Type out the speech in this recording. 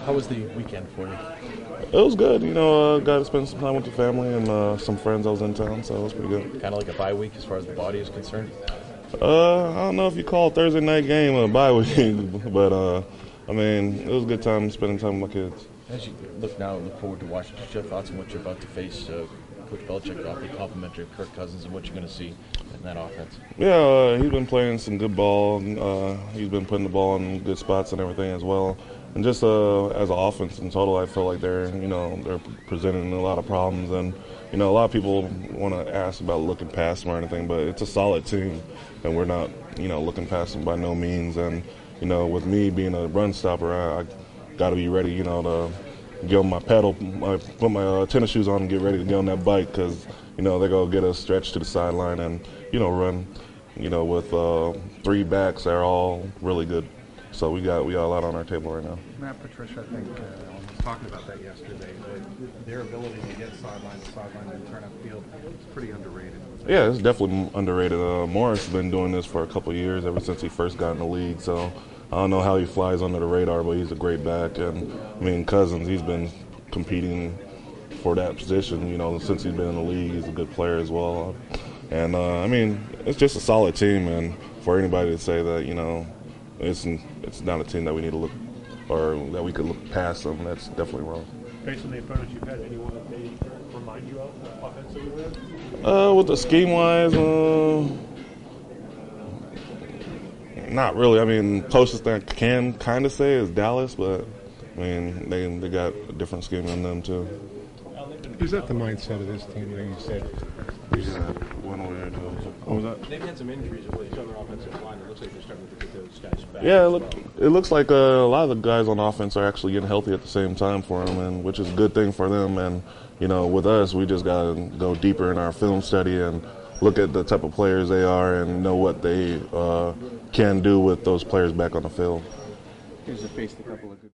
How was the weekend for you? It was good. Got to spend some time with the family and some friends. I was in town, so it was pretty good. Kind of like a bye week as far as the body is concerned. I don't know if you call Thursday night game a bye week, but I mean, it was a good time spending time with my kids. As you look forward to Washington, your thoughts on what you're about to face? Coach Belichick awfully complimentary of Kirk Cousins and what you're going to see in that offense. Yeah, he's been playing some good ball. He's been putting the ball in good spots and everything as well. And just as an offense in total, I feel like they're presenting a lot of problems. And a lot of people want to ask about looking past them or anything, but it's a solid team, and we're not looking past them by no means. And with me being a run stopper, I got to be ready, to get on my pedal, put my tennis shoes on and get ready to get on that bike because, they're going to get us stretched to the sideline and, run, with three backs that are all really good. So we got a lot on our table right now. Matt Patricia, I think, was talking about that yesterday, but their ability to get sideline to sideline and turn upfield is pretty underrated. Yeah, it's definitely underrated. Morris has been doing this for a couple of years, ever since he first got in the league. So I don't know how he flies under the radar, but he's a great back. And, Cousins, he's been competing for that position, since he's been in the league. He's a good player as well. And, it's just a solid team. And for anybody to say that, it's not a team that we need to look or that we could look past them, that's definitely wrong. Based on the opponents you've had, anyone that they remind you of offensively with? With the scheme-wise, not really. Closest thing I can kind of say is Dallas, but, they got a different scheme than them, too. Is that the mindset of this team? You said what was that? They've had some injuries of late on their offensive line. It looks like they're starting to get those guys back. Yeah, it looks like a lot of the guys on offense are actually getting healthy at the same time for them, and which is a good thing for them. And with us, we just got to go deeper in our film study and look at the type of players they are and know what they can do with those players back on the field. Here's a couple of good